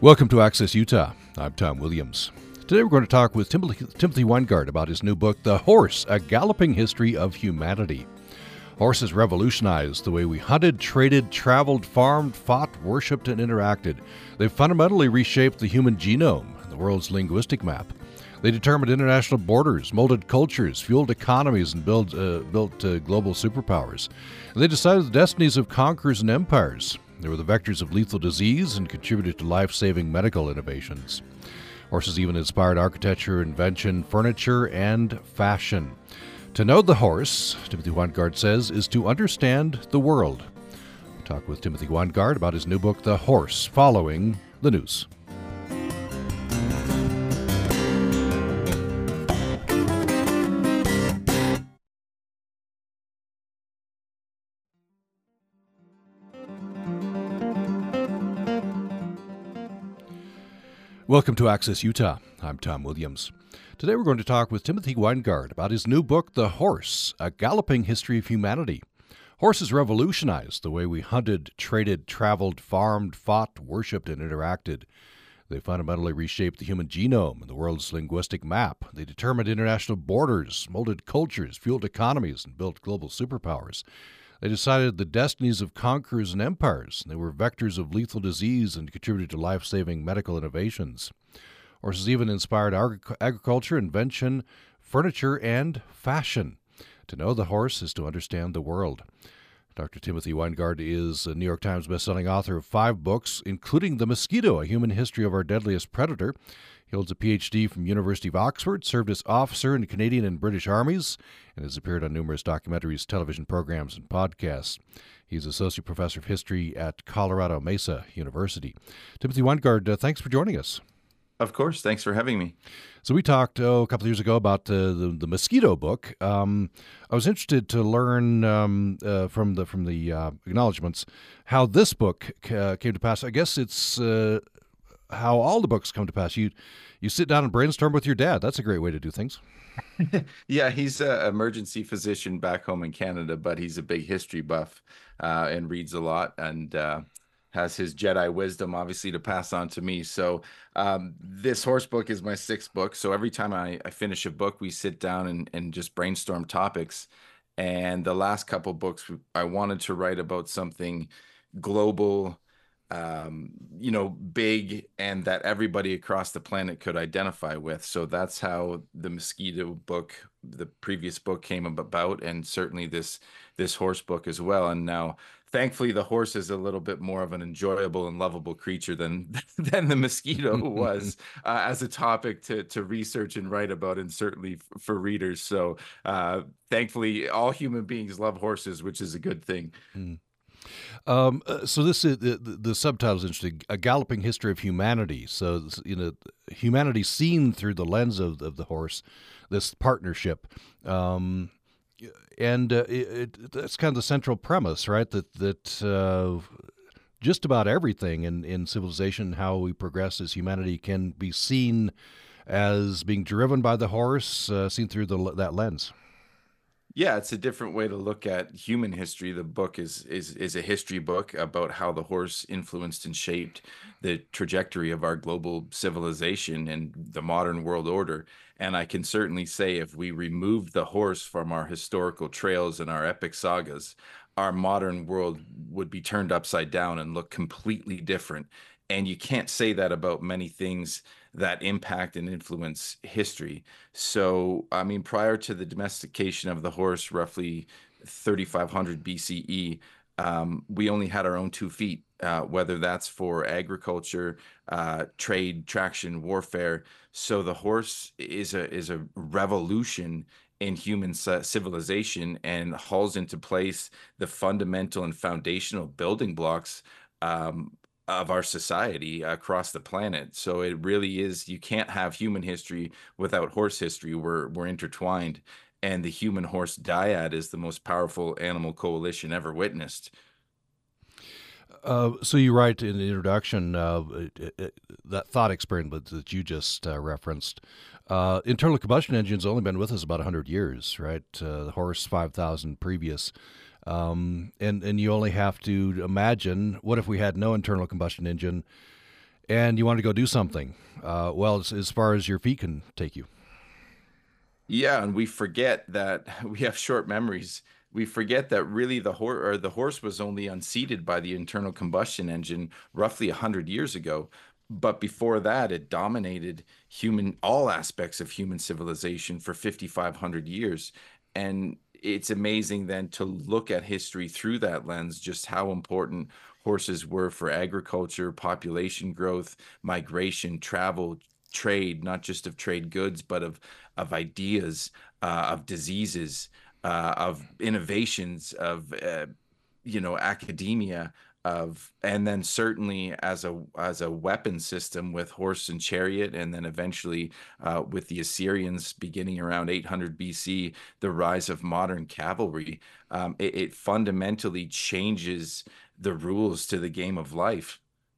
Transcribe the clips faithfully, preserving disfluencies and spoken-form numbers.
Welcome to Access Utah. I'm Tom Williams. Today we're going to talk with Timothy, Timothy Weingart about his new book, The Horse, A Galloping History of Humanity. Horses revolutionized the way we hunted, traded, traveled, farmed, fought, worshipped, and interacted. They fundamentally reshaped the human genome, the world's linguistic map. They determined international borders, molded cultures, fueled economies, and build, uh, built uh, global superpowers. And they decided the destinies of conquerors and empires. They were the vectors of lethal disease and contributed to life-saving medical innovations. Horses even inspired architecture, invention, furniture, and fashion. To know the horse, Timothy Weingart says, is to understand the world. We'll talk with Timothy Weingart about his new book, The Horse, following the news. Welcome to Access Utah. I'm Tom Williams. Today we're going to talk with Timothy Weingart about his new book, The Horse, A Galloping History of Humanity. Horses revolutionized the way we hunted, traded, traveled, farmed, fought, worshipped, and interacted. They fundamentally reshaped the human genome and the world's linguistic map. They determined international borders, molded cultures, fueled economies, and built global superpowers. They decided the destinies of conquerors and empires. They were vectors of lethal disease and contributed to life-saving medical innovations. Horses even inspired agric- agriculture, invention, furniture, and fashion. To know the horse is to understand the world. Doctor Timothy Weingart is a New York Times bestselling author of five books, including The Mosquito, A Human History of Our Deadliest Predator. He holds a P H D from University of Oxford, served as officer in the Canadian and British armies, and has appeared on numerous documentaries, television programs, and podcasts. He's Associate Professor of History at Colorado Mesa University. Timothy Weingart, uh, thanks for joining us. Of course. Thanks for having me. So we talked oh, a couple of years ago about uh, the the Mosquito book. Um, I was interested to learn um, uh, from the from the uh, acknowledgments how this book uh, came to pass. I guess it's uh, how all the books come to pass. You you sit down and brainstorm with your dad. That's a great way to do things. Yeah, he's an emergency physician back home in Canada, but he's a big history buff uh, and reads a lot and uh, has his Jedi wisdom, obviously, to pass on to me. So um, this horse book is my sixth book. So every time I, I finish a book, we sit down and, and just brainstorm topics. And the last couple books, I wanted to write about something global, um, you know, big, and that everybody across the planet could identify with. So that's how the Mosquito book, the previous book, came about, and certainly this this horse book as well. And now, thankfully, the horse is a little bit more of an enjoyable and lovable creature than than the mosquito was uh, as a topic to to research and write about, and certainly f- for readers. So uh, thankfully, all human beings love horses, which is a good thing. Mm. Um, uh, so this is the, the, the subtitle is interesting: A Galloping History of Humanity. So you know, humanity seen through the lens of, of the horse. This partnership, um, and uh, it, it, that's kind of the central premise, right? That that uh, just about everything in, in civilization, how we progress as humanity, can be seen as being driven by the horse, uh, seen through the, that lens. Yeah, it's a different way to look at human history. The book is is is a history book about how the horse influenced and shaped the trajectory of our global civilization and the modern world order. And I can certainly say, if we removed the horse from our historical trails and our epic sagas, our modern world would be turned upside down and look completely different. And you can't say that about many things that impact and influence history. So, I mean, prior to the domestication of the horse, roughly thirty-five hundred B C E, um, we only had our own two feet, uh, whether that's for agriculture, uh, trade, traction, warfare. So the horse is a is a revolution in human ci- civilization, and hauls into place the fundamental and foundational building blocks um, of our society across the planet. So it really is, you can't have human history without horse history. We're we're intertwined, and the human horse dyad is the most powerful animal coalition ever witnessed. Uh, so you write in the introduction uh, it, it, that thought experiment that you just uh, referenced. Uh, internal combustion engines only been with us about one hundred years, right? Uh, the horse, five thousand previous. Um, and, and you only have to imagine, what if we had no internal combustion engine and you want to go do something. Uh, well, as, as far as your feet can take you. Yeah, and we forget that we have short memories. We forget that really the horse or the horse was only unseated by the internal combustion engine roughly a hundred years ago. But before that, it dominated human all aspects of human civilization for fifty-five hundred years. And it's amazing then to look at history through that lens, just how important horses were for agriculture, population growth, migration, travel, trade, not just of trade goods, but of of ideas, uh, of diseases, uh, of innovations, of uh, you know academia, of and then certainly as a as a weapon system with horse and chariot, and then eventually uh, with the Assyrians beginning around eight hundred B C, the rise of modern cavalry. Um, it, it fundamentally changes the rules to the game of life.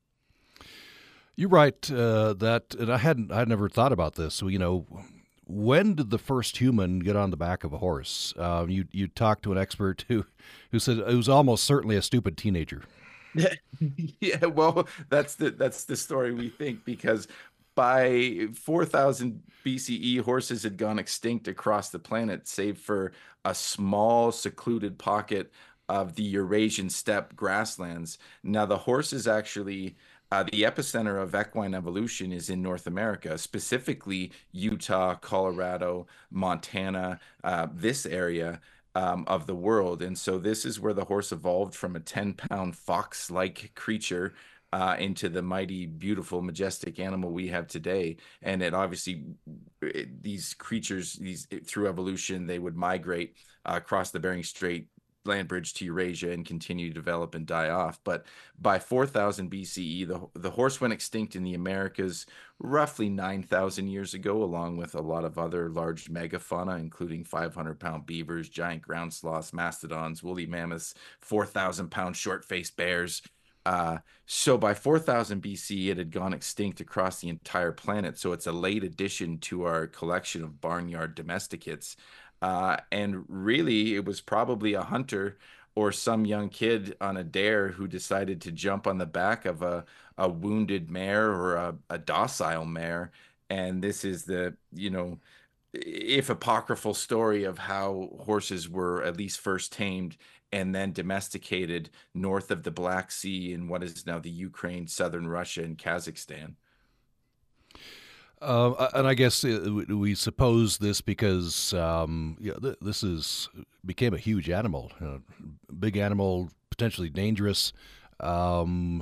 You write uh, that, and I hadn't, I had never thought about this. So, you know, when did the first human get on the back of a horse? Uh, you you talked to an expert who, who said it was almost certainly a stupid teenager. Yeah, well, that's the that's the story we think, because by four thousand B C E, horses had gone extinct across the planet, save for a small secluded pocket of the Eurasian steppe grasslands. Now, the horse is actually uh, the epicenter of equine evolution is in North America, specifically Utah, Colorado, Montana, uh, this area um, of the world. And so this is where the horse evolved from a ten pound fox like creature uh, into the mighty, beautiful, majestic animal we have today. And it obviously, it, these creatures, these through evolution, they would migrate uh, across the Bering Strait land bridge to Eurasia and continue to develop and die off. But by four thousand B C E, the, the horse went extinct in the Americas roughly nine thousand years ago, along with a lot of other large megafauna, including five hundred pound beavers, giant ground sloths, mastodons, woolly mammoths, four thousand pound short faced bears. Uh, so by four thousand B C, it had gone extinct across the entire planet. So it's a late addition to our collection of barnyard domesticates. Uh, and really, it was probably a hunter or some young kid on a dare who decided to jump on the back of a, a wounded mare or a, a docile mare. And this is the, you know, if apocryphal story of how horses were at least first tamed and then domesticated north of the Black Sea in what is now the Ukraine, southern Russia, and Kazakhstan. Uh, and I guess uh, we suppose this because um, yeah, th- this is became a huge animal, you know, big animal, potentially dangerous. Um,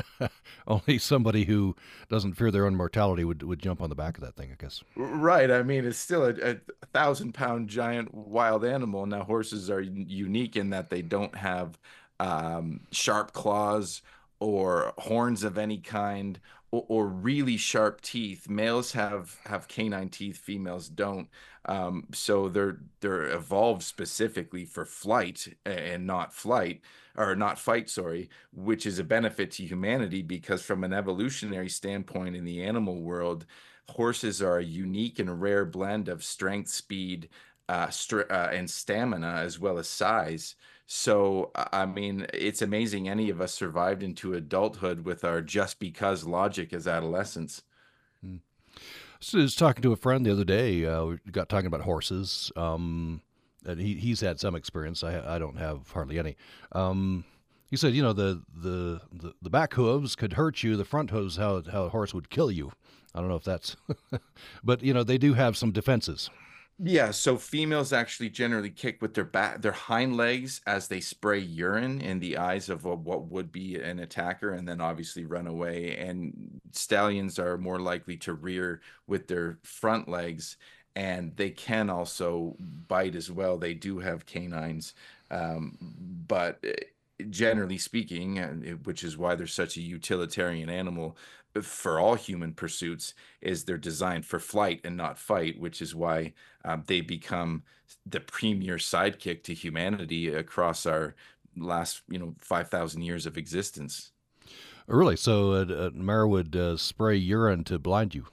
only somebody who doesn't fear their own mortality would would jump on the back of that thing, I guess. Right. I mean, it's still a, a thousand pound giant wild animal. Now, horses are unique in that they don't have um, sharp claws or horns of any kind, or, or really sharp teeth. Males have have canine teeth, females don't. Um, so they're they're evolved specifically for flight and not flight, or not fight, sorry, which is a benefit to humanity because from an evolutionary standpoint in the animal world, horses are a unique and rare blend of strength, speed, uh, str uh, and stamina, as well as size. So, I mean, it's amazing any of us survived into adulthood with our just because logic as adolescents. Hmm. So I was talking to a friend the other day. Uh, we got talking about horses, um, and he he's had some experience. I I don't have hardly any. Um, he said, you know, the, the the the back hooves could hurt you. The front hooves, how how a horse would kill you. I don't know if that's, but you know, they do have some defenses. Yeah, so females actually generally kick with their back, their hind legs as they spray urine in the eyes of a, what would be an attacker, and then obviously run away. And stallions are more likely to rear with their front legs, and they can also bite as well. They do have canines, um, but eh, generally speaking, and it- which is why they're such a utilitarian animal for all human pursuits, is they're designed for flight and not fight, which is why um, they become the premier sidekick to humanity across our last, you know, five thousand years of existence. Oh, really? So uh, uh, Mara would uh, spray urine to blind you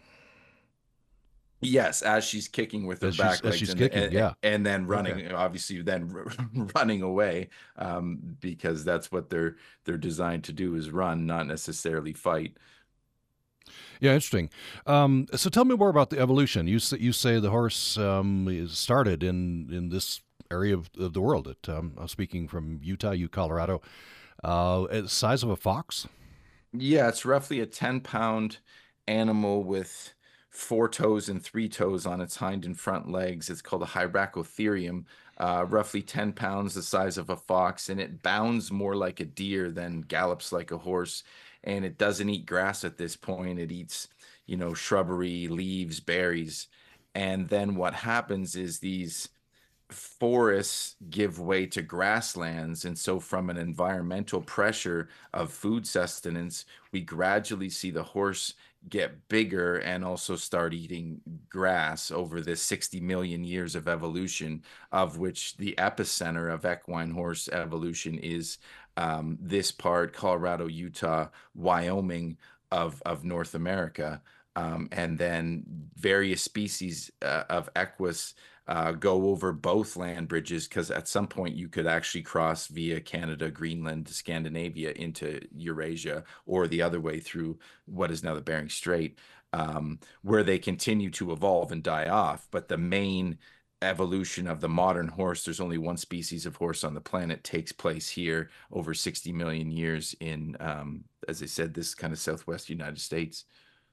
Yes, as she's kicking with her as she's back as legs she's and kicking. and, Yeah. and then Okay. running, obviously, then running away, um, because that's what they're they're designed to do, is run, not necessarily fight. Yeah, interesting. Um, so tell me more about the evolution. You say, you say the horse um, is started in in this area of, of the world. It, um, I'm speaking from Utah, you Colorado. Uh, it's the size of a fox. Yeah, it's roughly a ten pound animal with four toes and three toes on its hind and front legs. It's called a Hyracotherium, uh, roughly ten pounds, the size of a fox, and it bounds more like a deer than gallops like a horse. And it doesn't eat grass at this point. It eats, you know, shrubbery, leaves, berries. And then what happens is these forests give way to grasslands. And so, from an environmental pressure of food sustenance, we gradually see the horse get bigger and also start eating grass over this sixty million years of evolution, of which the epicenter of equine horse evolution is um, this part, Colorado, Utah, Wyoming of, of North America. Um, and then various species uh, of equus uh, go over both land bridges because at some point you could actually cross via Canada, Greenland, Scandinavia into Eurasia, or the other way through what is now the Bering Strait, um, where they continue to evolve and die off. But the main evolution of the modern horse, there's only one species of horse on the planet, takes place here over sixty million years in, um, as I said, this kind of Southwest United States.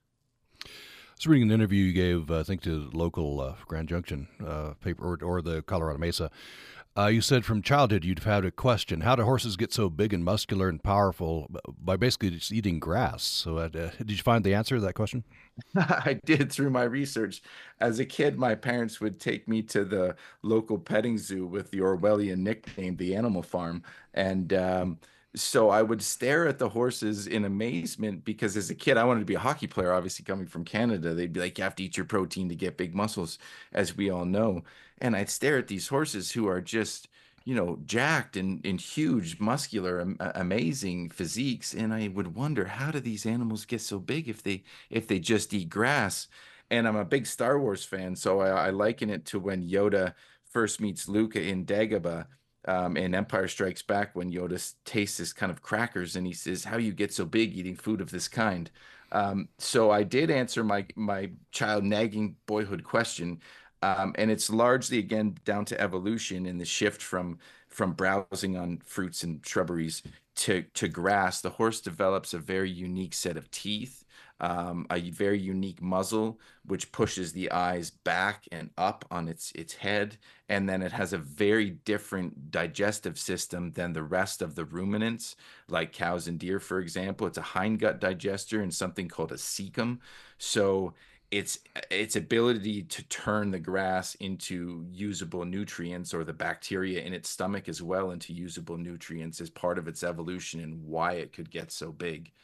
I was reading an interview you gave, I think, to the local uh, Grand Junction uh, paper or, or the Colorado Mesa. Uh, you said from childhood you'd had a question: how do horses get so big and muscular and powerful by basically just eating grass? So, uh, did you find the answer to that question? I did through my research. As a kid, my parents would take me to the local petting zoo with the Orwellian nickname, the Animal Farm. And um, so I would stare at the horses in amazement because as a kid, I wanted to be a hockey player, obviously coming from Canada. They'd be like, you have to eat your protein to get big muscles, as we all know. And I'd stare at these horses who are just, you know, jacked and, and huge, muscular, am- amazing physiques. And I would wonder, how do these animals get so big if they if they just eat grass? And I'm a big Star Wars fan, so I, I liken it to when Yoda first meets Luke in Dagobah, um, in Empire Strikes Back, when Yoda s- tastes this kind of crackers, and he says, "How you get so big eating food of this kind?" Um, so I did answer my my child nagging boyhood question, um, and it's largely again down to evolution and the shift from from browsing on fruits and shrubberies to to grass. The horse develops a very unique set of teeth, um, a very unique muzzle, which pushes the eyes back and up on its its head, and then it has a very different digestive system than the rest of the ruminants, like cows and deer, for example. It's a hindgut digester and something called a cecum. So its its ability to turn the grass into usable nutrients, or the bacteria in its stomach as well into usable nutrients, is part of its evolution and why it could get so big.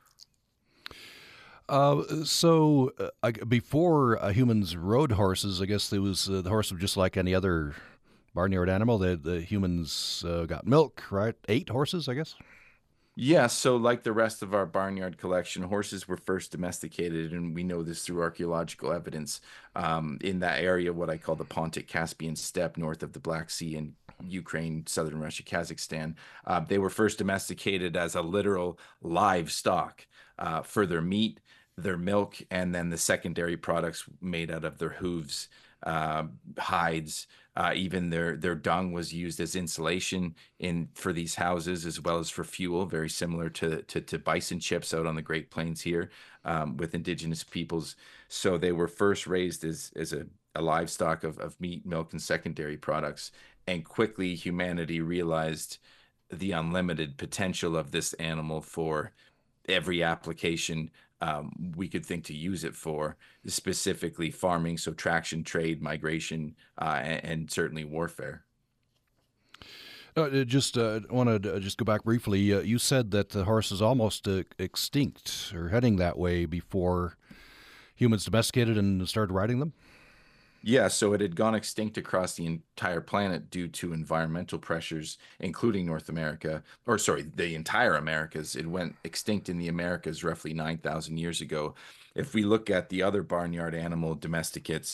Uh, so, uh, I, before uh, humans rode horses, I guess there was uh, the horse was just like any other barnyard animal. The, the humans uh, got milk, right? Ate horses, I guess. Yeah, so like the rest of our barnyard collection, horses were first domesticated, and we know this through archaeological evidence um, in that area, what I call the Pontic Caspian steppe north of the Black Sea in Ukraine, southern Russia, Kazakhstan. Uh, they were first domesticated as a literal livestock uh, for their meat, their milk, and then the secondary products made out of their hooves, uh, hides. Uh, even their their dung was used as insulation in for these houses as well as for fuel, very similar to to, to bison chips out on the Great Plains here, um, with indigenous peoples. So they were first raised as as a, a livestock of, of meat, milk, and secondary products. And quickly humanity realized the unlimited potential of this animal for every application um, we could think to use it for, specifically farming, so traction, trade, migration, uh, and, and certainly warfare. Uh, just uh, want to uh, just go back briefly. Uh, you said that the horse is almost uh, extinct or heading that way before humans domesticated and started riding them. Yeah, so it had gone extinct across the entire planet due to environmental pressures, including North America, or sorry, the entire Americas. It went extinct in the Americas roughly nine thousand years ago. If we look at the other barnyard animal domesticates,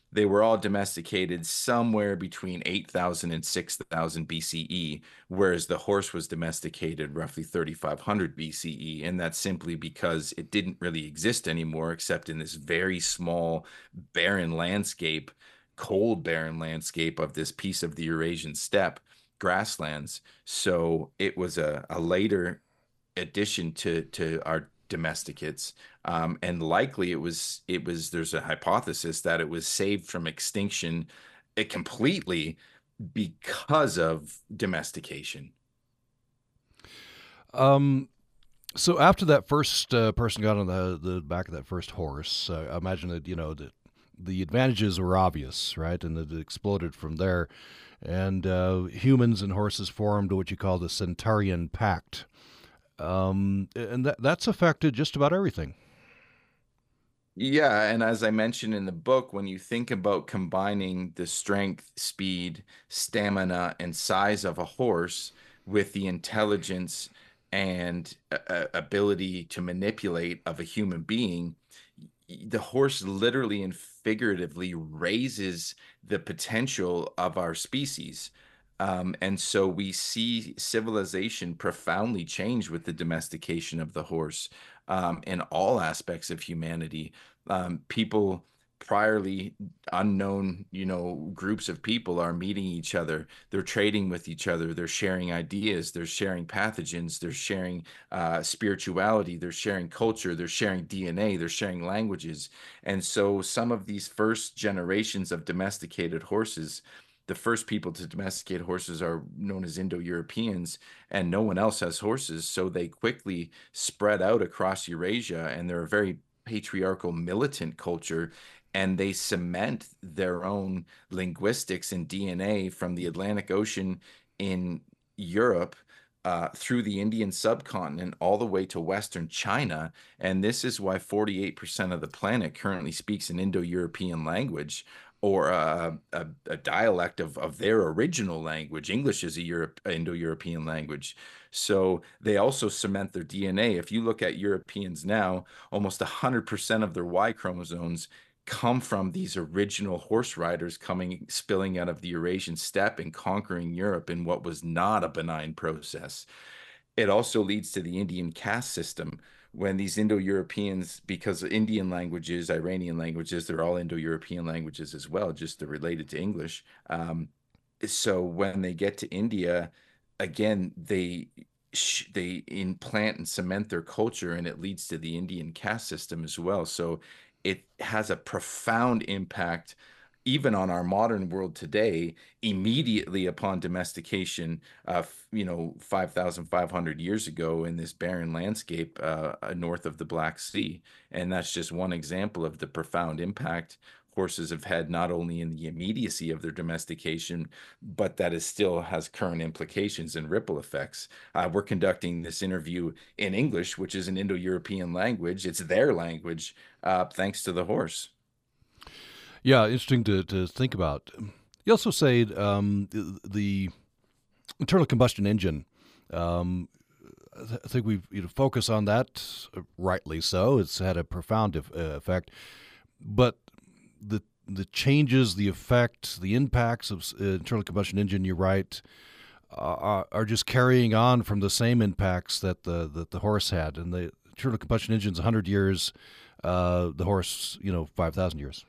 they were all domesticated somewhere between eight thousand and six thousand B C E, whereas the horse was domesticated roughly thirty-five hundred B C E. And that's simply because it didn't really exist anymore, except in this very small, barren landscape, cold, barren landscape of this piece of the Eurasian steppe grasslands. So it was a, a later addition to to our domesticates, um, and likely it was it was there's a hypothesis that it was saved from extinction uh, completely because of domestication. Um, so after that first uh, person got on the the back of that first horse, uh, I imagine that you know the the advantages were obvious, right, and it exploded from there, and uh, humans and horses formed what you call the Centaurian Pact, um, and that that's affected just about everything. Yeah, and as I mentioned in the book, when you think about combining the strength, speed, stamina, and size of a horse with the intelligence and uh, ability to manipulate of a human being, the horse literally and figuratively raises the potential of our species. Um, and so we see civilization profoundly change with the domestication of the horse, um, in all aspects of humanity. Um, people priorly unknown, you know, groups of people are meeting each other. They're trading with each other. They're sharing ideas. They're sharing pathogens. They're sharing uh, spirituality. They're sharing culture. They're sharing D N A. They're sharing languages. And so some of these first generations of domesticated horses, the first people to domesticate horses are known as Indo-Europeans, and no one else has horses. So they quickly spread out across Eurasia, and they're a very patriarchal, militant culture, and they cement their own linguistics and D N A from the Atlantic Ocean in Europe, uh, through the Indian subcontinent all the way to Western China. And this is why forty-eight percent of the planet currently speaks an Indo-European language, or a, a, a dialect of, of their original language. English is a Europe, Indo-European language. So they also cement their D N A. If you look at Europeans now, almost one hundred percent of their Y chromosomes come from these original horse riders coming, spilling out of the Eurasian steppe and conquering Europe in what was not a benign process. It also leads to the Indian caste system. When these Indo-Europeans, because Indian languages, Iranian languages, they're all Indo-European languages as well, just they're related to English. Um, so when they get to India, again, they they implant and cement their culture, and it leads to the Indian caste system as well. So it has a profound impact even on our modern world today, immediately upon domestication, uh, you know, five thousand five hundred years ago in this barren landscape uh, uh, north of the Black Sea. And that's just one example of the profound impact horses have had, not only in the immediacy of their domestication, but that it still has current implications and ripple effects. Uh, we're conducting this interview in English, which is an Indo-European language. It's their language, uh, thanks to the horse. Yeah, interesting to, to think about. You also say um, the, the internal combustion engine. Um, I think we've you know, focused on that, uh, rightly so. It's had a profound uh, effect, but the the changes, the effects, the impacts of uh, internal combustion engine, you're right, uh, are just carrying on from the same impacts that the that the horse had. And the internal combustion engine's one hundred years, uh, the horse, you know, five thousand years.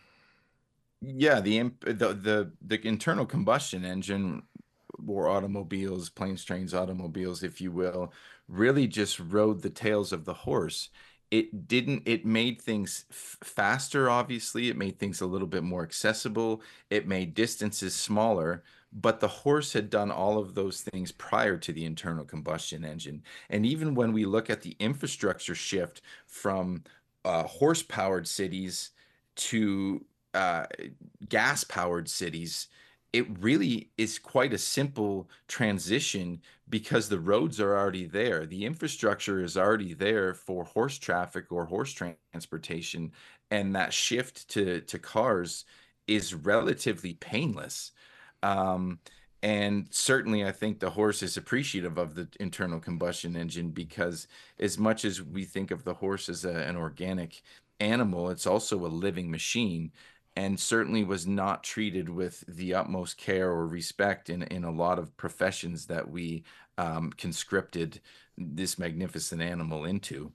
Yeah, the imp the the the internal combustion engine, or automobiles, planes, trains, automobiles, if you will, really just rode the tails of the horse. It didn't, it made things f faster, obviously. It made things a little bit more accessible. It made distances smaller, but the horse had done all of those things prior to the internal combustion engine. And even when we look at the infrastructure shift from uh, horse-powered cities to uh, gas-powered cities, it really is quite a simple transition because the roads are already there. The infrastructure is already there for horse traffic or horse transportation, and that shift to to cars is relatively painless. Um, and certainly, I think the horse is appreciative of the internal combustion engine, because as much as we think of the horse as a, an organic animal, it's also a living machine. and certainly was not treated with the utmost care or respect in, in a lot of professions that we um, conscripted this magnificent animal into.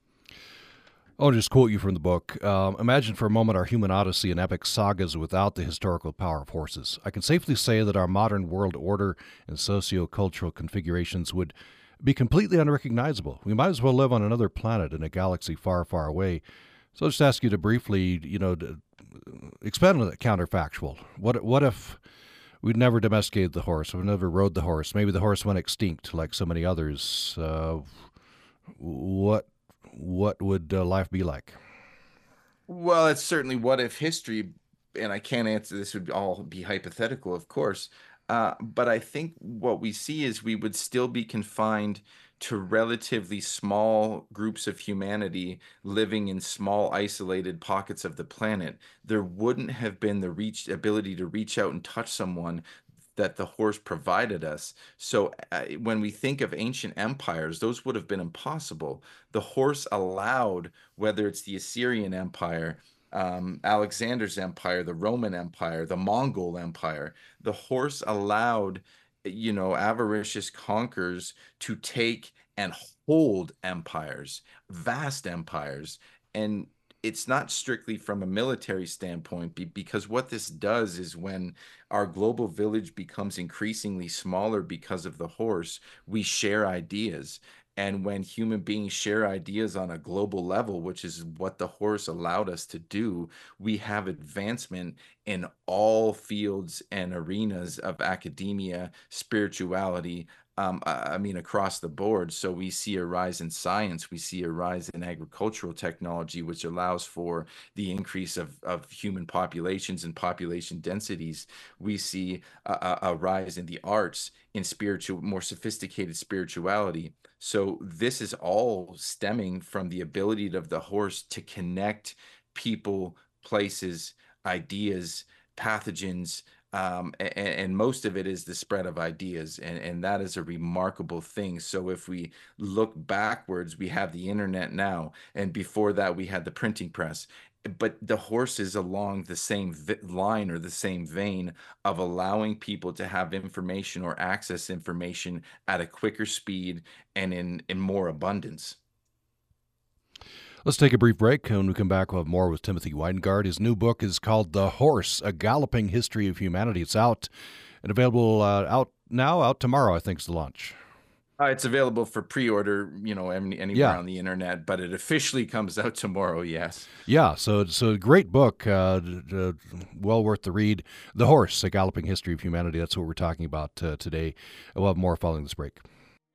I'll just quote you from the book. Um, Imagine for a moment our human odyssey and epic sagas without the historical power of horses. I can safely say that our modern world order and socio-cultural configurations would be completely unrecognizable. We might as well live on another planet in a galaxy far, far away. So I'll just ask you to briefly, you know, to expand on that counterfactual. What what if we'd never domesticated the horse? We've never rode the horse. Maybe the horse went extinct, like so many others. Uh, what what would uh, life be like? Well, it's certainly what if history, and I can't answer this, would all be hypothetical, of course. Uh, but I think what we see is we would still be confined to relatively small groups of humanity living in small, isolated pockets of the planet. There wouldn't have been the reach ability to reach out and touch someone that the horse provided us. So uh, when we think of ancient empires, those would have been impossible. The horse allowed, whether it's the Assyrian Empire, um, Alexander's empire, the Roman Empire, the Mongol Empire, the horse allowed, you know, avaricious conquerors to take and hold empires, vast empires. And it's not strictly from a military standpoint, be, because what this does is when our global village becomes increasingly smaller because of the horse, we share ideas. And when human beings share ideas on a global level, which is what the horse allowed us to do, we have advancement in all fields and arenas of academia, spirituality, um, I I mean, across the board. So we see a rise in science, we see a rise in agricultural technology, which allows for the increase of, of human populations and population densities. We see a, a a rise in the arts, in spiritual, more sophisticated spirituality. So this is all stemming from the ability of the horse to connect people, places, ideas, pathogens, um, and, and most of it is the spread of ideas, and, and that is a remarkable thing. So if we look backwards, we have the internet now, and before that we had the printing press. But the horse is along the same line or the same vein of allowing people to have information or access information at a quicker speed and in in more abundance. Let's take a brief break. When we come back, we'll have more with Timothy Weingard. His new book is called The Horse, A Galloping History of Humanity. It's out and available uh, out now, out tomorrow, I think is the launch. Uh, it's available for pre-order, you know, any, anywhere Yeah. on the internet, but it officially comes out tomorrow. Yes. Yeah, so it's a great book, uh, uh, well worth the read. The Horse, A Galloping History of Humanity. That's what we're talking about uh, today. We'll have more following this break.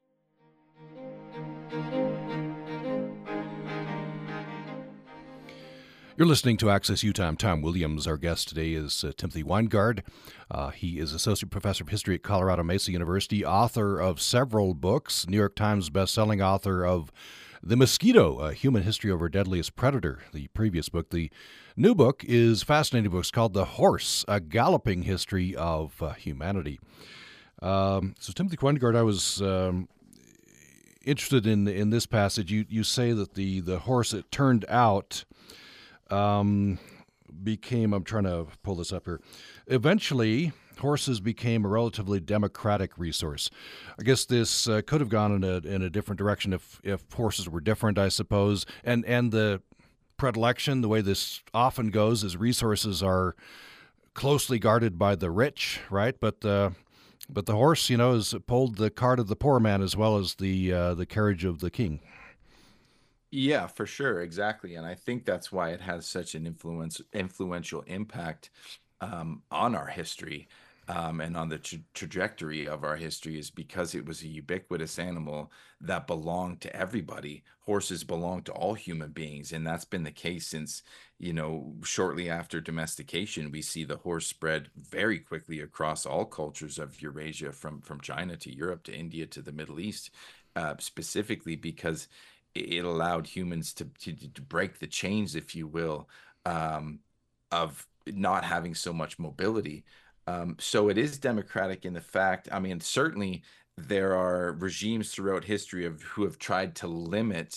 You're listening to Access Utah. I'm Tom Williams. Our guest today is uh, Timothy Weingard. Uh, he is Associate Professor of History at Colorado Mesa University, author of several books, New York Times bestselling author of The Mosquito, A Human History of Our Deadliest Predator, the previous book. The new book is a fascinating book. It's called The Horse, A Galloping History of uh, Humanity. Um, so, Timothy Weingard, I was um, interested in in this passage. You you say that the, the horse, it turned out, Um, became, I'm trying to pull this up here. Eventually, horses became a relatively democratic resource. I guess this uh, could have gone in a in a different direction if if horses were different, I suppose. And and the predilection, the way this often goes, is resources are closely guarded by the rich, right? But uh, but the horse, you know, has pulled the cart of the poor man as well as the uh, the carriage of the king. Yeah, for sure, exactly. And I think that's why it has such an influence influential impact um, on our history, um, and on the tra trajectory of our history, is because it was a ubiquitous animal that belonged to everybody. Horses belong to all human beings, and that's been the case since, you know, shortly after domestication, we see the horse spread very quickly across all cultures of Eurasia, from from China to Europe to India to the Middle East, uh, specifically because it allowed humans to, to to break the chains, if you will, um, of not having so much mobility. Um, so it is democratic in the fact, I mean, certainly there are regimes throughout history of who have tried to limit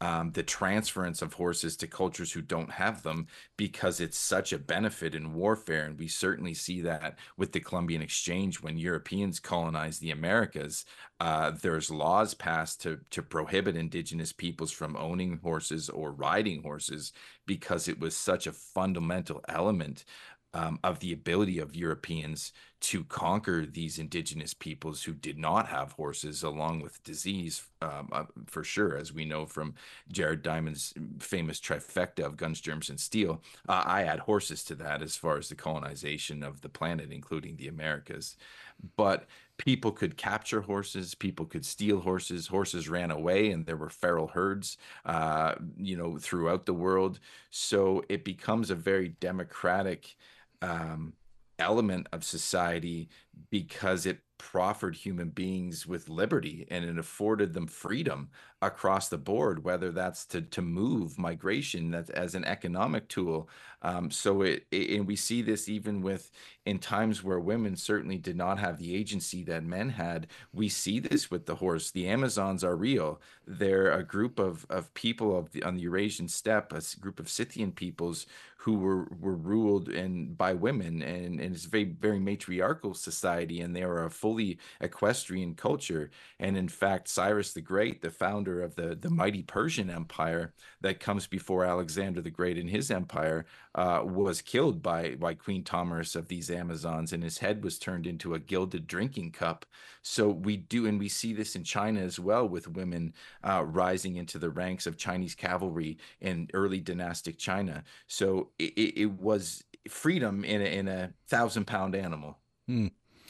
um, the transference of horses to cultures who don't have them, because it's such a benefit in warfare. And we certainly see that with the Columbian Exchange when Europeans colonized the Americas. Uh, there's laws passed to to prohibit indigenous peoples from owning horses or riding horses because it was such a fundamental element um, of the ability of Europeans to conquer these indigenous peoples who did not have horses, along with disease, um, uh, for sure, as we know from Jared Diamond's famous trifecta of guns, germs, and steel. Uh, I add horses to that as far as the colonization of the planet, including the Americas. But people could capture horses, people could steal horses, horses ran away, and there were feral herds, uh, you know, throughout the world. So it becomes a very democratic um, element of society because it proffered human beings with liberty and it afforded them freedom across the board, whether that's to to move, migration, that as an economic tool. Um, so it, it and we see this even with in times where women certainly did not have the agency that men had. We see this with the horse. The Amazons are real. They're a group of of people of the, on the Eurasian steppe, a group of Scythian peoples who were were ruled and by women, and, and it's a very very matriarchal society, and they are a fully equestrian culture. And in fact, Cyrus the Great, the founder of the the mighty Persian Empire that comes before Alexander the Great in his empire, uh, was killed by by Queen Tomyris of these Amazons, and his head was turned into a gilded drinking cup. So we do, and we see this in China as well, with women uh, rising into the ranks of Chinese cavalry in early dynastic China. So it, it was freedom in a, in a thousand pound animal. Hmm.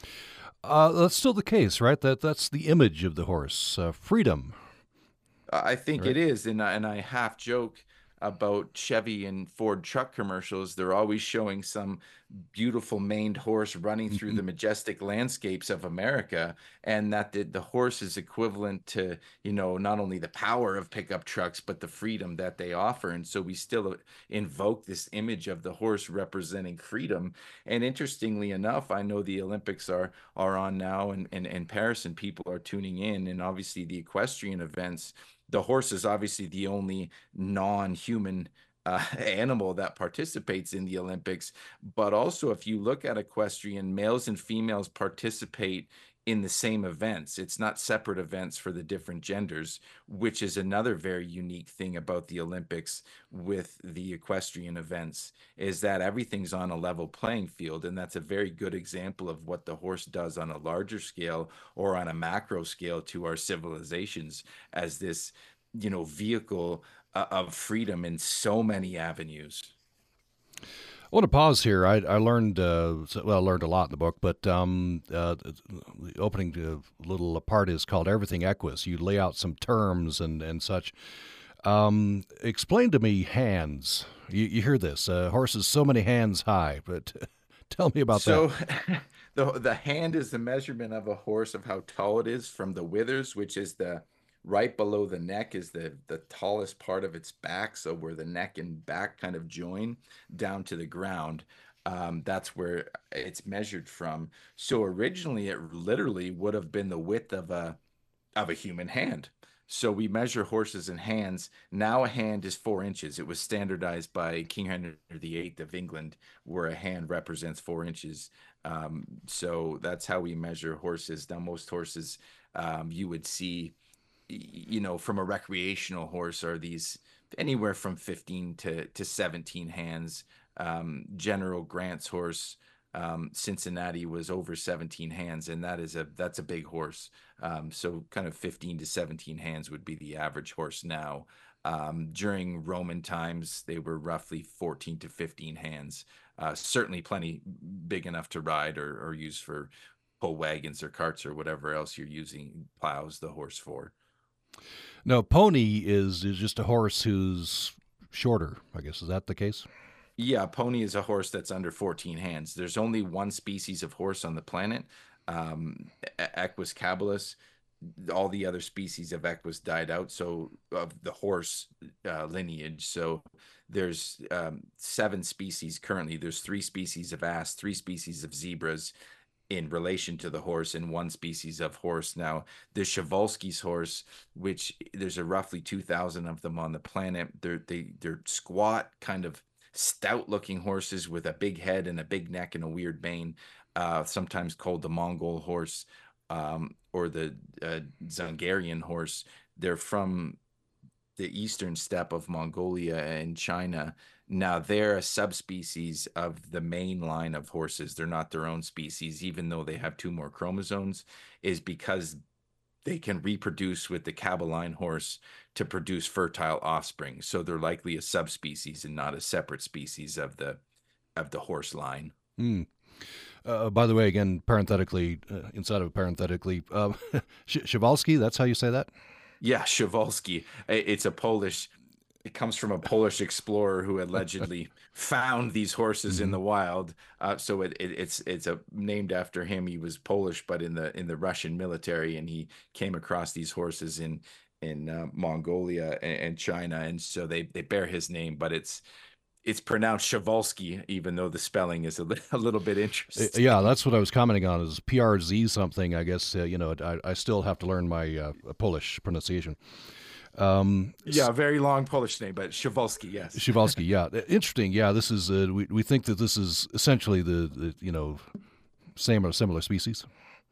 Uh, that's still the case, right? That that's the image of the horse, uh, freedom, I think right? it is, and I, and I half joke about Chevy and Ford truck commercials. They're always showing some beautiful maned horse running through Mhm. the majestic landscapes of America, and that the, the horse is equivalent to, you know, not only the power of pickup trucks, but the freedom that they offer. And so we still invoke this image of the horse representing freedom. And interestingly enough, I know the Olympics are are on now in, in, in Paris, and people are tuning in, and obviously the equestrian events, the horse is obviously the only non-human uh, animal that participates in the Olympics. But also, if you look at equestrian, males and females participate in the same events. It's not separate events for the different genders, which is another very unique thing about the Olympics with the equestrian events, is that everything's on a level playing field. And that's a very good example of what the horse does on a larger scale or on a macro scale to our civilizations, as this, you know, vehicle uh, of freedom in so many avenues. I want to pause here. I, I learned, uh, so- well, I learned a lot in the book, but um, uh, the opening uh, little part is called Everything Equus. You lay out some terms and, and such. Um, explain to me hands. You, you hear this, uh, horses so many hands high, but tell me about that. So the the hand is the measurement of a horse of how tall it is from the withers, which is the right below the neck is the the tallest part of its back. So where the neck and back kind of join down to the ground. Um, that's where it's measured from. So originally it literally would have been the width of a of a human hand. So we measure horses in hands. Now a hand is four inches. It was standardized by King Henry the Eighth of England, where a hand represents four inches. Um, so that's how we measure horses. Now, most horses um, you would see, you know, from a recreational horse are these anywhere from fifteen to, to seventeen hands. Um, General Grant's horse, um, Cincinnati, was over seventeen hands, and that is a that's a big horse. Um, so kind of fifteen to seventeen hands would be the average horse now. Um, during Roman times, they were roughly fourteen to fifteen hands. Uh, certainly plenty big enough to ride or, or use for pull wagons or carts or whatever else you're using plows the horse for. No, pony is is just a horse who's shorter. I guess is that the case? Yeah, pony is a horse that's under fourteen hands. There's only one species of horse on the planet, um, E- Equus caballus. All the other species of Equus died out, so of the horse uh, lineage. So there's um, seven species currently. There's three species of ass, three species of zebras, in relation to the horse in one species of horse. Now, the Przewalski's horse, which there's a roughly two thousand of them on the planet, they're they they're squat, kind of stout-looking horses with a big head and a big neck and a weird mane, uh, sometimes called the Mongol horse, um, or the uh, Zungarian horse. They're from the eastern steppe of Mongolia and China. Now they're a subspecies of the main line of horses. They're not their own species, even though they have two more chromosomes, is because they can reproduce with the Caballine horse to produce fertile offspring. So they're likely a subspecies and not a separate species of the of the horse line. Mm. Uh, by the way, again, parenthetically, uh, inside of parenthetically, uh, Przewalski, that's how you say that? Yeah, Przewalski. It's a Polish, it comes from a Polish explorer who allegedly found these horses in Mm-hmm. the wild. Uh, so it, it, it's it's a named after him. He was Polish, but in the in the Russian military, and he came across these horses in in uh, Mongolia and, and China, and so they they bear his name. But it's it's pronounced Przewalski, even though the spelling is a, li- a little bit Uh, Yeah, interesting. that's what I was commenting on. Is P R Z something? I guess uh, you know. I, I still have to learn my uh, Polish pronunciation. Um, Yeah, a very long Polish name, but Przewalski, yes. Przewalski, yeah, interesting. Yeah, this is uh, we we think that this is essentially the, the you know same or similar species.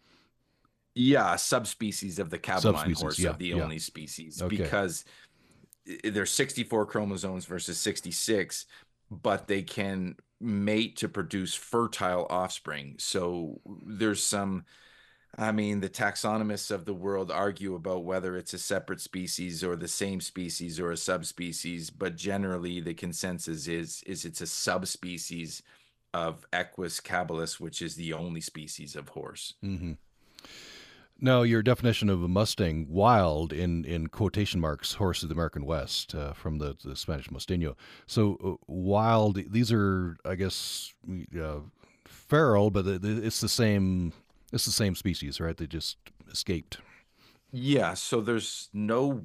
Yeah, subspecies of the Caballine Subspecies, horse yeah, of the yeah. only species, Okay. because there's sixty-four chromosomes versus sixty-six, but they can mate to produce fertile offspring. So there's some, I mean, the taxonomists of the world argue about whether it's a separate species or the same species or a subspecies, but generally the consensus is is it's a subspecies of Equus caballus, which is the only species of horse. Mm-hmm. Now, your definition of a Mustang, wild in, in quotation marks, horse of the American West, uh, from the, the Spanish Mosteño. So, uh, wild, these are, I guess, uh, feral, but it's the same. It's the same species, right? They just escaped. Yeah, so there's no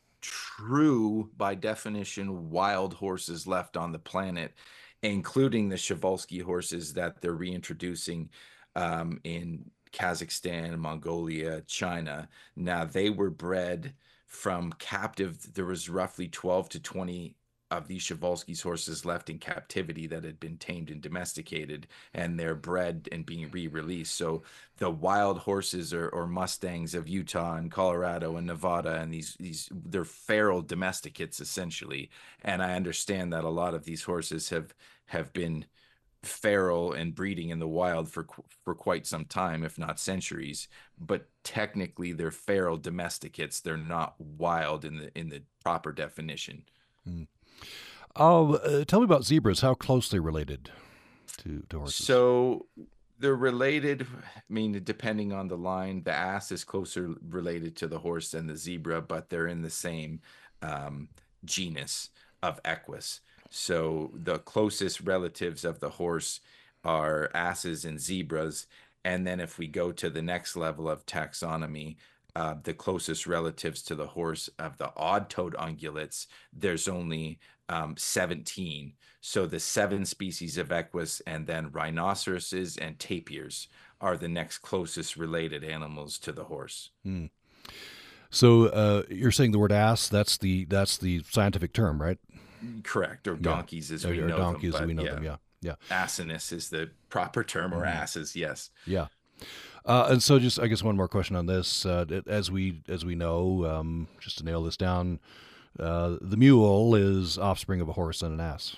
true, by definition, wild horses left on the planet, including the Przewalski horses that they're reintroducing um, in Kazakhstan, Mongolia, China. Now, they were bred from captive. There was roughly twelve to twenty of these Przewalski's horses left in captivity that had been tamed and domesticated, and they're bred and being re-released. So the wild horses or, or Mustangs of Utah and Colorado and Nevada, and these these they're feral domesticates essentially. And I understand that a lot of these horses have have been feral and breeding in the wild for for quite some time, if not centuries. But technically, they're feral domesticates. They're not wild in the in the proper definition. Mm. Oh, uh, tell me about zebras. How closely related to, to horses? So they're related. I mean, depending on the line, the ass is closer related to the horse than the zebra, but they're in the same um, genus of Equus. So the closest relatives of the horse are asses and zebras. And then if we go to the next level of taxonomy, uh, the closest relatives to the horse of the odd-toed ungulates, there's only um, seventeen. So the seven species of Equus and then rhinoceroses and tapirs are the next closest related animals to the horse. Mm. So uh, you're saying the word ass? That's the that's the scientific term, right? Correct, or donkeys yeah. as we or, know donkeys them. as we know yeah. them. Yeah, yeah. Asinus is the proper term, or mm-hmm. asses. Yes. Yeah. Uh, and so, just I guess one more question on this. Uh, as we as we know, um, just to nail this down, uh, the mule is offspring of a horse and an ass.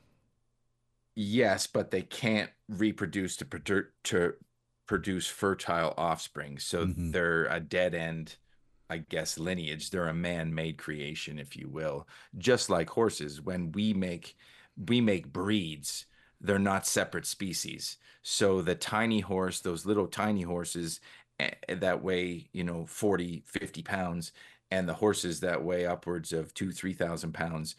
Yes, but they can't reproduce to produ- to produce fertile offspring. So mm-hmm. they're a dead end, I guess, lineage. They're a man-made creation, if you will. Just like horses, when we make we make breeds, they're not separate species. So the tiny horse, those little tiny horses that weigh, you know, forty, fifty pounds, and the horses that weigh upwards of two, three thousand pounds,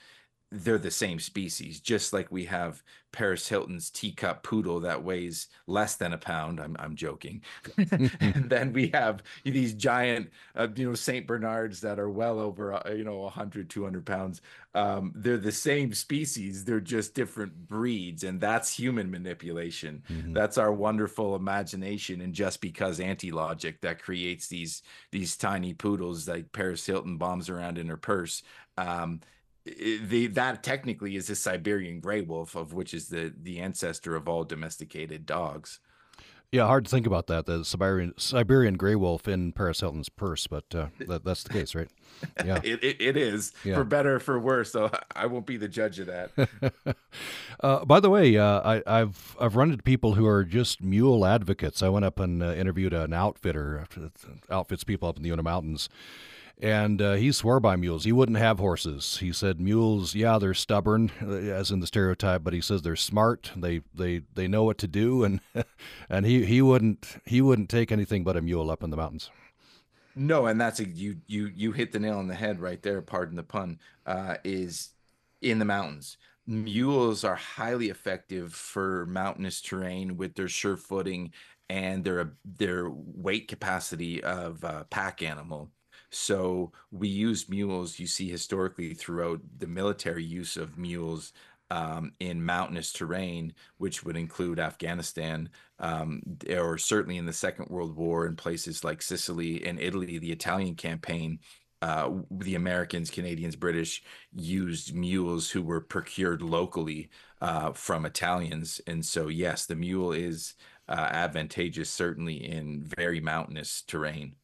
they're the same species, just like we have Paris Hilton's teacup poodle that weighs less than a pound. I'm I'm joking. And then we have these giant, uh, you know, Saint Bernards that are well over, uh, you know, one hundred, two hundred pounds. Um, they're the same species. They're just different breeds. And that's human manipulation. Hmm. That's our wonderful imagination and just because anti-logic that creates these these tiny poodles like Paris Hilton bombs around in her purse. Um, the that technically is a Siberian gray wolf, of which is the the ancestor of all domesticated dogs. Yeah, hard to think about that. The Siberian Siberian gray wolf in Paris Hilton's purse, but uh, that, that's the case, right? Yeah, It, it it is yeah. for better or for worse. So I won't be the judge of that. Uh, by the way, uh, I, I've I've run into people who are just mule advocates. I went up and uh, interviewed an outfitter, outfits people up in the Una Mountains, and uh, he swore by mules. He wouldn't have horses. He said mules, yeah, they're stubborn, uh, as in the stereotype, but he says they're smart. They they, they know what to do, and and he, he wouldn't he wouldn't take anything but a mule up in the mountains. No, and that's a you you you hit the nail on the head right there. Pardon the pun. Uh, is in the mountains. Mules are highly effective for mountainous terrain with their sure footing and their their weight capacity of uh, pack animal. So we use mules. You see historically throughout the military use of mules um, in mountainous terrain, which would include Afghanistan, um, or certainly in the Second World War in places like Sicily and Italy, the Italian campaign. Uh, the Americans, Canadians, British used mules who were procured locally uh, from Italians. And so, yes, the mule is uh, advantageous, certainly in very mountainous terrain.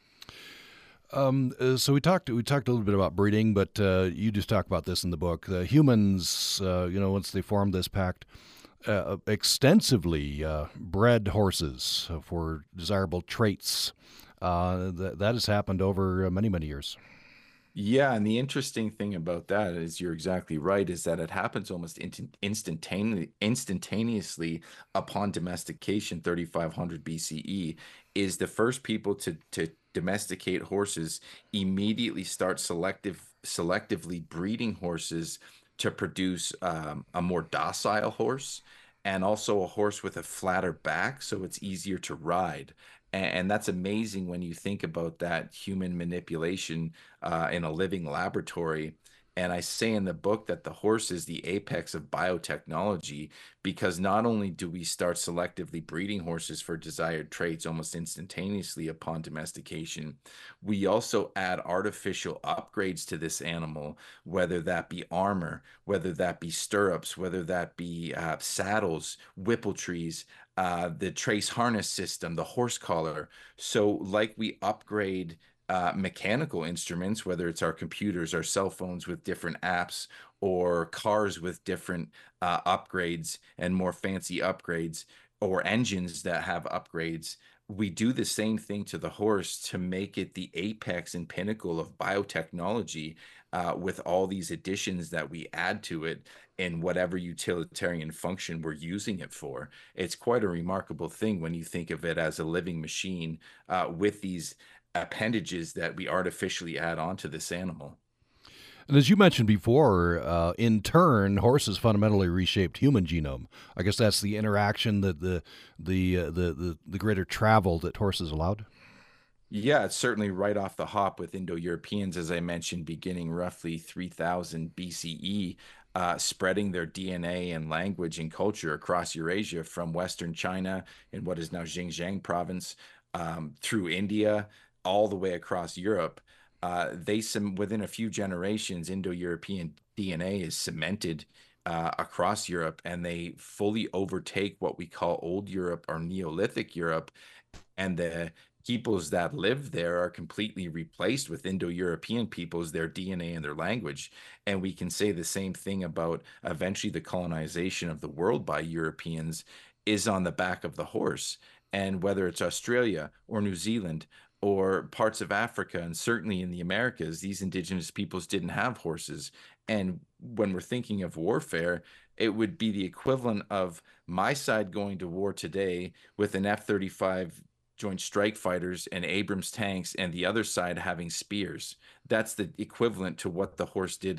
Um, uh, so we talked we talked a little bit about breeding, but uh, you just talk about this in the book. The humans, uh, you know, once they formed this pact, uh, extensively uh, bred horses for desirable traits. Uh, th- that has happened over uh, many many years. Yeah, and the interesting thing about that is you're exactly right, is that it happens almost in instantaneously, instantaneously upon domestication, thirty-five hundred B C E, is the first people to to domesticate horses immediately start selective selectively breeding horses to produce um, a more docile horse and also a horse with a flatter back, so it's easier to ride. And, and that's amazing when you think about that human manipulation uh, in a living laboratory. And I say in the book that the horse is the apex of biotechnology because not only do we start selectively breeding horses for desired traits almost instantaneously upon domestication, we also add artificial upgrades to this animal, whether that be armor, whether that be stirrups, whether that be uh, saddles, whippletrees, uh, the trace harness system, the horse collar. So, like we upgrade uh, mechanical instruments, whether it's our computers, our cell phones with different apps, or cars with different uh, upgrades and more fancy upgrades, or engines that have upgrades. We do the same thing to the horse to make it the apex and pinnacle of biotechnology uh, with all these additions that we add to it in whatever utilitarian function we're using it for. It's quite a remarkable thing when you think of it as a living machine uh, with these appendages that we artificially add onto this animal. And as you mentioned before, uh, in turn, horses fundamentally reshaped human genome. I guess that's the interaction that the the uh, the, the the greater travel that horses allowed. Yeah, it's certainly right off the hop with Indo-Europeans, as I mentioned, beginning roughly three thousand B C E, uh, spreading their D N A and language and culture across Eurasia from Western China in what is now Xinjiang province um, through India, all the way across Europe. Uh, they some within a few generations, Indo-European D N A is cemented uh, across Europe, and they fully overtake what we call Old Europe or Neolithic Europe, and the peoples that live there are completely replaced with Indo-European peoples, their D N A and their language. And we can say the same thing about eventually the colonization of the world by Europeans is on the back of the horse. And whether it's Australia or New Zealand or parts of Africa, and certainly in the Americas, these indigenous peoples didn't have horses. And when we're thinking of warfare, it would be the equivalent of my side going to war today with an F thirty-five Joint Strike Fighters and Abrams tanks, and the other side having spears. That's the equivalent to what the horse did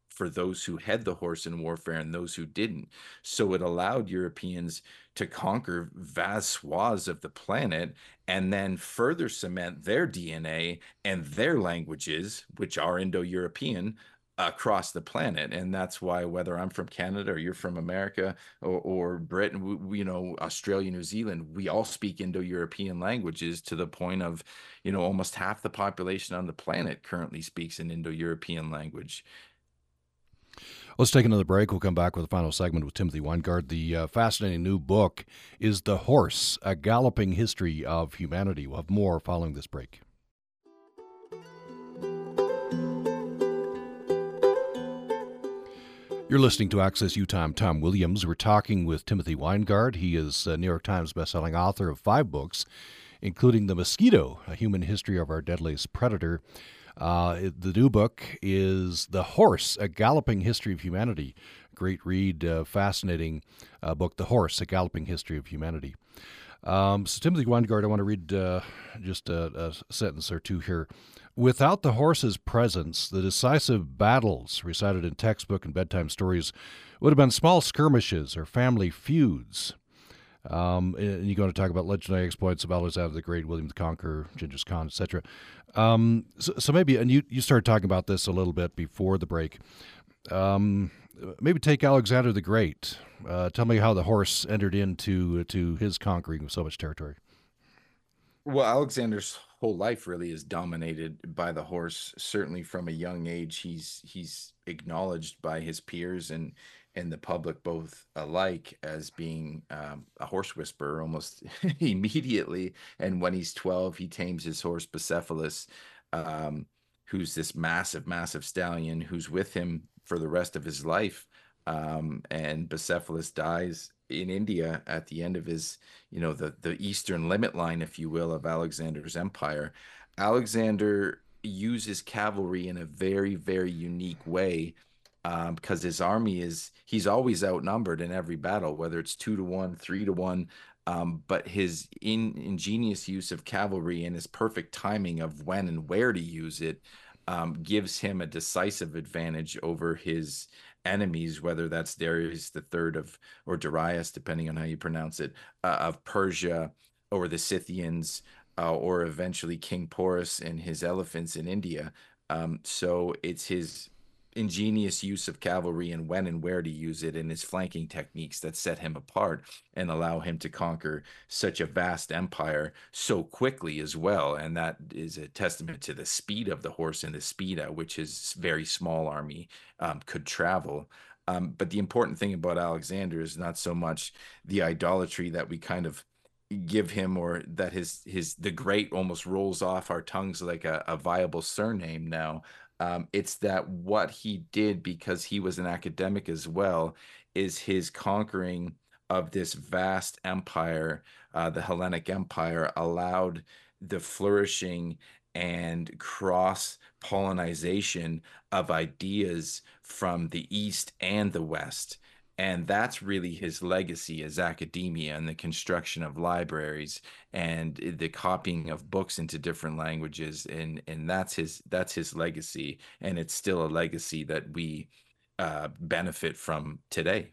for those who had the horse in warfare and those who didn't. So it allowed Europeans to conquer vast swaths of the planet and then further cement their D N A and their languages, which are Indo-European, across the planet. And that's why, whether I'm from Canada or you're from America, or, or Britain, we, you know, Australia, New Zealand, we all speak Indo-European languages, to the point of, you know, almost half the population on the planet currently speaks an Indo-European language. Let's take another break. We'll come back with a final segment with Timothy Winegard. The uh, fascinating new book is The Horse, A Galloping History of Humanity. We'll have more following this break. You're listening to Access Utah. I'm Tom Williams. We're talking with Timothy Winegard. He is a New York Times bestselling author of five books, including The Mosquito, A Human History of Our Deadliest Predator. Uh, the new book is The Horse, A Galloping History of Humanity. Great read, uh, fascinating uh, book, The Horse, A Galloping History of Humanity. Um, so, Timothy Winegard, I want to read uh, just a, a sentence or two here. Without the horse's presence, the decisive battles recited in textbook and bedtime stories would have been small skirmishes or family feuds. Um, and you're going to talk about legendary exploits of Alexander the Great, William the Conqueror, Genghis Khan, et cetera. Um, so, so maybe, and you, you started talking about this a little bit before the break. Um, maybe take Alexander the Great. Uh, tell me how the horse entered into to his conquering of so much territory. Well, Alexander's whole life really is dominated by the horse. Certainly from a young age, he's he's acknowledged by his peers and and the public both alike as being um, a horse whisperer almost immediately. And when he's twelve, he tames his horse Bucephalus, um, who's this massive, massive stallion who's with him for the rest of his life. Um, and Bucephalus dies in India at the end of his, you know, the the eastern limit line, if you will, of Alexander's empire. Alexander uses cavalry in a very, very unique way, um, because his army is, he's always outnumbered in every battle, whether it's two to one, three to one. Um, but his in, ingenious use of cavalry and his perfect timing of when and where to use it um, gives him a decisive advantage over his enemies, whether that's Darius the Third of, or Darius, depending on how you pronounce it, uh, of Persia, or the Scythians, uh, or eventually King Porus and his elephants in India. Um, so it's his ingenious use of cavalry and when and where to use it, and his flanking techniques that set him apart and allow him to conquer such a vast empire so quickly as well. And that is a testament to the speed of the horse and the speed at which his very small army um, could travel. Um, but the important thing about Alexander is not so much the idolatry that we kind of give him, or that his his the great almost rolls off our tongues like a, a viable surname now. Um, it's that what he did, because he was an academic as well, is his conquering of this vast empire, uh, the Hellenic Empire, allowed the flourishing and cross pollination of ideas from the East and the West. And that's really his legacy as academia, and the construction of libraries and the copying of books into different languages. And and that's his that's his legacy. And it's still a legacy that we uh, benefit from today.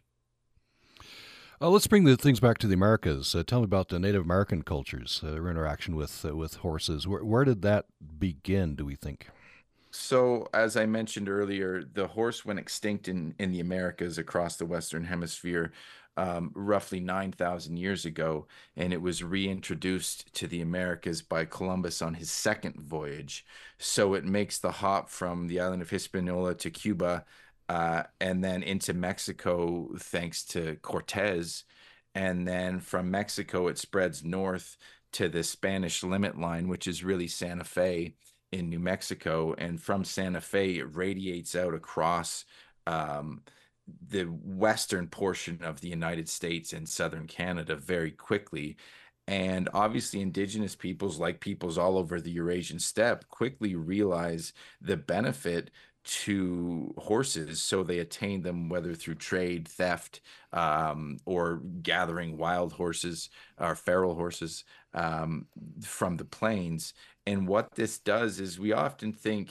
Uh, let's bring the things back to the Americas. Uh, tell me about the Native American cultures, uh, their interaction with uh, with horses. Where, where did that begin, do we think? So, as I mentioned earlier, the horse went extinct in, in the Americas across the Western Hemisphere um, roughly nine thousand years ago, and it was reintroduced to the Americas by Columbus on his second voyage. So, it makes the hop from the island of Hispaniola to Cuba, uh, and then into Mexico thanks to Cortez. And then from Mexico, it spreads north to the Spanish limit line, which is really Santa Fe in New Mexico. And from Santa Fe, it radiates out across um, the western portion of the United States and southern Canada very quickly. And obviously, indigenous peoples, like peoples all over the Eurasian steppe, quickly realize the benefit to horses. So they attain them, whether through trade, theft, um, or gathering wild horses or feral horses um, from the plains. And what this does is, we often think,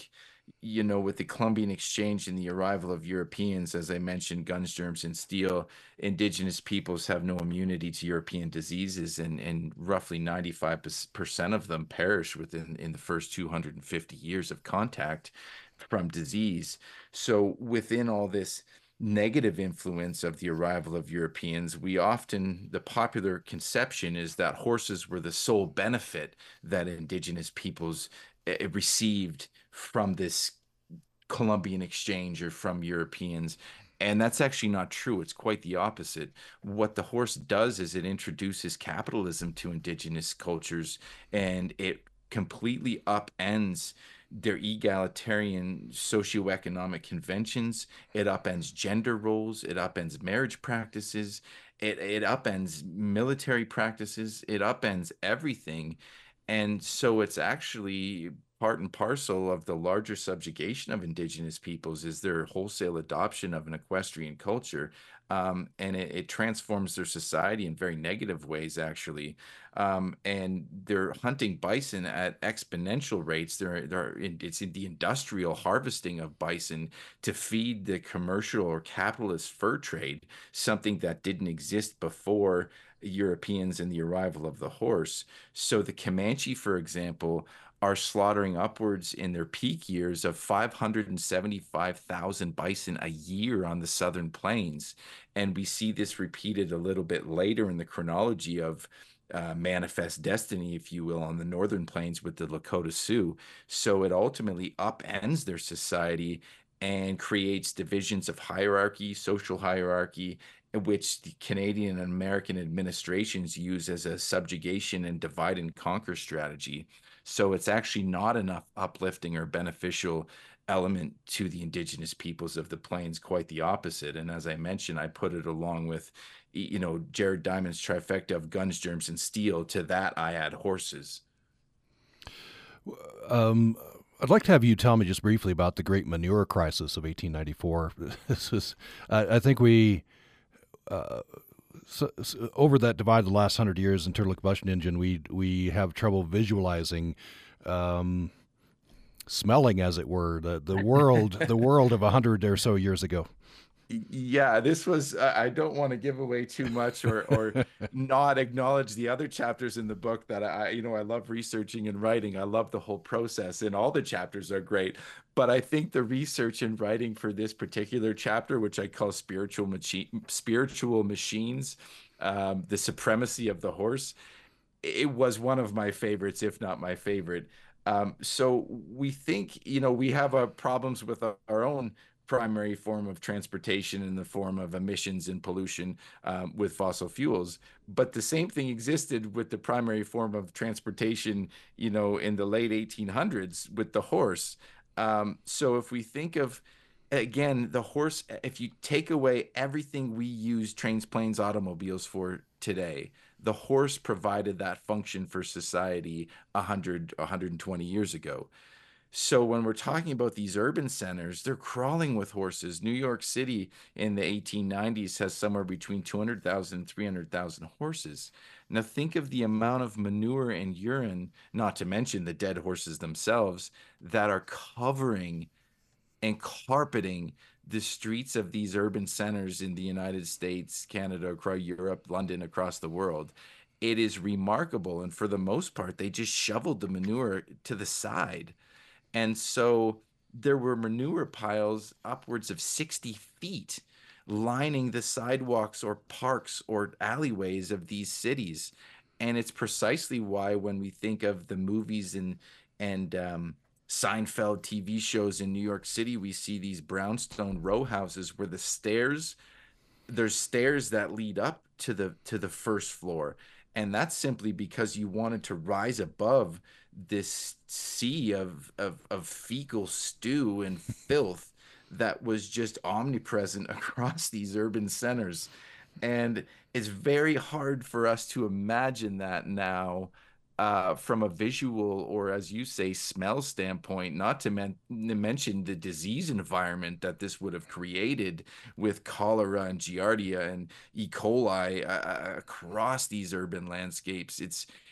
you know, with the Columbian Exchange and the arrival of Europeans, as I mentioned, guns, germs, and steel, indigenous peoples have no immunity to European diseases, and, and roughly ninety-five percent of them perish within in the first two hundred fifty years of contact from disease. So within all this negative influence of the arrival of Europeans, we often, the popular conception is that horses were the sole benefit that indigenous peoples uh, received from this Columbian exchange or from Europeans. And that's actually not true. It's quite the opposite. What the horse does is it introduces capitalism to indigenous cultures, and it completely upends their egalitarian socioeconomic conventions. It upends gender roles. It upends marriage practices. It, it upends military practices. It upends everything. And so it's actually part and parcel of the larger subjugation of indigenous peoples is their wholesale adoption of an equestrian culture. Um, and it, it transforms their society in very negative ways, actually. Um, and they're hunting bison at exponential rates. They're, they're in, it's in the industrial harvesting of bison to feed the commercial or capitalist fur trade, something that didn't exist before Europeans and the arrival of the horse. So the Comanche, for example, are slaughtering upwards in their peak years of five hundred seventy-five thousand bison a year on the southern plains. And we see this repeated a little bit later in the chronology of uh, manifest destiny, if you will, on the northern plains with the Lakota Sioux. So it ultimately upends their society and creates divisions of hierarchy, social hierarchy, which the Canadian and American administrations use as a subjugation and divide and conquer strategy. So it's actually not enough uplifting or beneficial element to the indigenous peoples of the plains, quite the opposite. And as I mentioned, I put it along with, you know, Jared Diamond's trifecta of guns, germs, and steel. To that, I add horses. Um, I'd like to have you tell me just briefly about the Great Manure Crisis of eighteen ninety-four. This was, uh, I think we, uh, so, so over that divide the last hundred years internal combustion engine, we we have trouble visualizing, um, smelling, as it were, the the world the world of a hundred or so years ago. Yeah, this was, I don't want to give away too much or or not acknowledge the other chapters in the book that I, you know, I love researching and writing. I love the whole process, and all the chapters are great. But I think the research and writing for this particular chapter, which I call spiritual machine, spiritual machines, um, the supremacy of the horse, it was one of my favorites, if not my favorite. Um, so we think, you know, we have uh, problems with our, our own primary form of transportation in the form of emissions and pollution um, with fossil fuels. But the same thing existed with the primary form of transportation, you know, in the late eighteen hundreds with the horse. Um, so if we think of, again, the horse, if you take away everything we use trains, planes, automobiles for today, the horse provided that function for society one hundred, one hundred twenty years ago. So when we're talking about these urban centers, they're crawling with horses. New York City in the eighteen nineties has somewhere between two hundred thousand and three hundred thousand horses. Now think of the amount of manure and urine, not to mention the dead horses themselves, that are covering and carpeting the streets of these urban centers in the United States, Canada, across Europe, London, across the world. It is remarkable. And for the most part, they just shoveled the manure to the side. And so there were manure piles upwards of sixty feet lining the sidewalks or parks or alleyways of these cities. And it's precisely why when we think of the movies and and um, Seinfeld T V shows in New York City, we see these brownstone row houses where the stairs there's stairs that lead up to the to the first floor, and that's simply because you wanted to rise above this sea of of, of fecal stew and filth that was just omnipresent across these urban centers. And it's very hard for us to imagine that now, uh, from a visual or, as you say, smell standpoint, not to men mention the disease environment that this would have created with cholera and giardia and E. coli uh, uh, across these urban landscapes. It's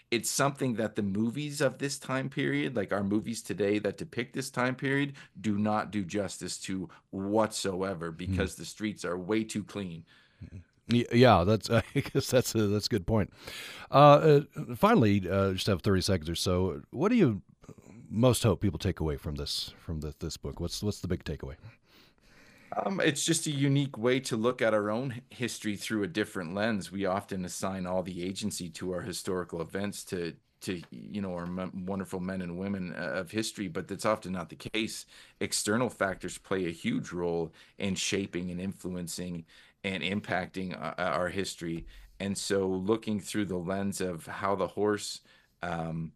it's something that the movies of this time period, like our movies today that depict this time period, do not do justice to whatsoever, Hmm. because the streets are way too clean. Y- Yeah, that's I guess that's a that's a good point. Uh, uh, finally, uh, just have thirty seconds or so. What do you most hope people take away from this from the, this book? What's what's the big takeaway? Um, it's just a unique way to look at our own history through a different lens. We often assign all the agency to our historical events, to to you know, our m wonderful men and women uh, of history, but that's often not the case. External factors play a huge role in shaping and influencing and impacting uh, uh, our history. And so, looking through the lens of how the horse um,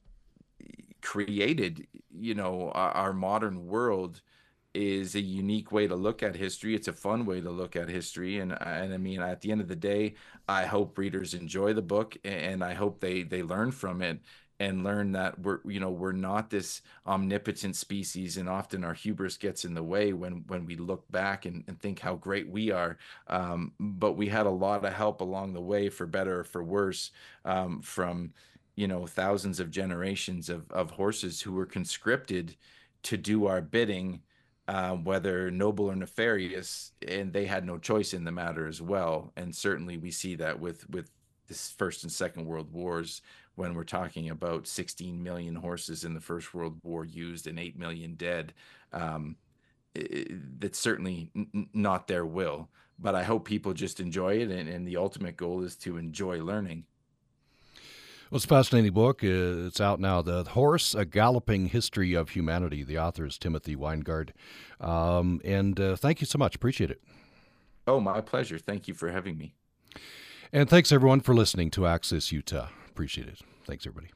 created, you know, our, our modern world is a unique way to look at history. It's a fun way to look at history, and and I mean, at the end of the day, I hope readers enjoy the book, and I hope they they learn from it and learn that we're, you know, we're not this omnipotent species, and often our hubris gets in the way when when we look back and, and think how great we are. Um, but we had a lot of help along the way, for better or for worse, um, from, you know, thousands of generations of of horses who were conscripted to do our bidding, uh, whether noble or nefarious, and they had no choice in the matter as well. And certainly we see that with with this First and Second World Wars, when we're talking about sixteen million horses in the First World War used and eight million dead. Um, i- that's certainly n- not their will. But I hope people just enjoy it, and, and the ultimate goal is to enjoy learning. Well, it's a fascinating book. Uh, It's out now. The Horse: A Galloping History of Humanity. The author is Timothy Weingard. Um, and uh, thank you so much. Appreciate it. Oh, my pleasure. Thank you for having me. And thanks everyone for listening to Access Utah. Appreciate it. Thanks everybody.